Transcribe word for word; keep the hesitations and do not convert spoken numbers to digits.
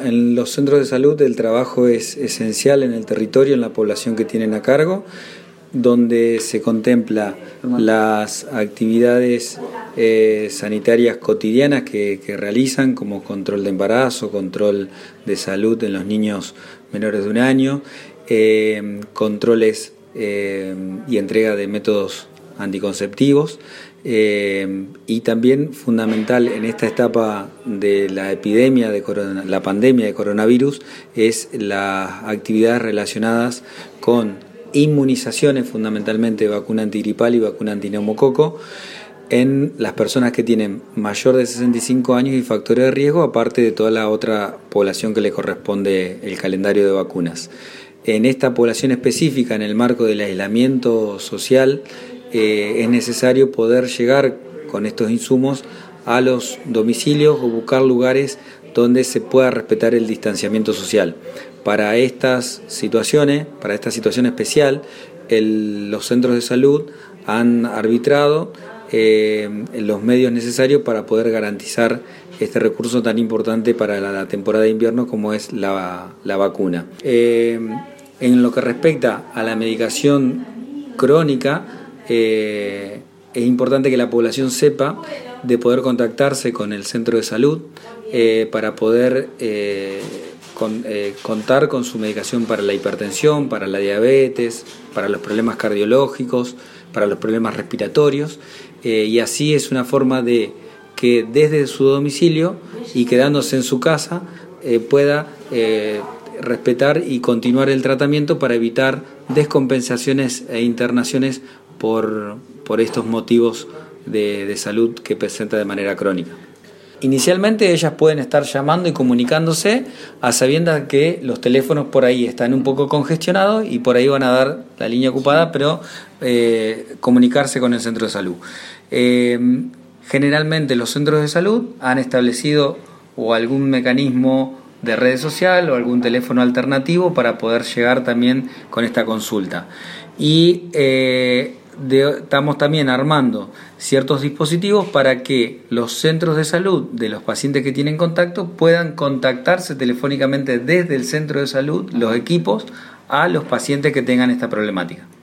en los centros de salud el trabajo es esencial en el territorio, en la población que tienen a cargo, donde se contempla las actividades eh, sanitarias cotidianas que, que realizan, como control de embarazo, control de salud en los niños menores de un año, eh, controles eh, y entrega de métodos anticonceptivos, eh, y también fundamental en esta etapa de la epidemia de corona, la pandemia de coronavirus, es las actividades relacionadas con inmunizaciones, fundamentalmente vacuna antigripal y vacuna antineumococo, en las personas que tienen mayor de sesenta y cinco años y factores de riesgo, aparte de toda la otra población que le corresponde el calendario de vacunas. En esta población específica, en el marco del aislamiento social, eh, es necesario poder llegar con estos insumos a los domicilios o buscar lugares donde se pueda respetar el distanciamiento social. Para estas situaciones, para esta situación especial, el, los centros de salud han arbitrado eh, los medios necesarios para poder garantizar este recurso tan importante para la, la temporada de invierno como es la, la vacuna. Eh, en lo que respecta a la medicación crónica, eh, es importante que la población sepa de poder contactarse con el centro de salud eh, para poder eh, Con, eh, contar con su medicación para la hipertensión, para la diabetes, para los problemas cardiológicos, para los problemas respiratorios, eh, y así es una forma de que desde su domicilio y quedándose en su casa eh, pueda eh, respetar y continuar el tratamiento para evitar descompensaciones e internaciones por, por estos motivos de, de salud que presenta de manera crónica. Inicialmente ellas pueden estar llamando y comunicándose a sabiendas que los teléfonos por ahí están un poco congestionados y por ahí van a dar la línea ocupada, pero eh, comunicarse con el centro de salud. Eh, generalmente los centros de salud han establecido o algún mecanismo de red social o algún teléfono alternativo para poder llegar también con esta consulta. Y eh, De, estamos también armando ciertos dispositivos para que los centros de salud de los pacientes que tienen contacto puedan contactarse telefónicamente desde el centro de salud, los equipos, a los pacientes que tengan esta problemática.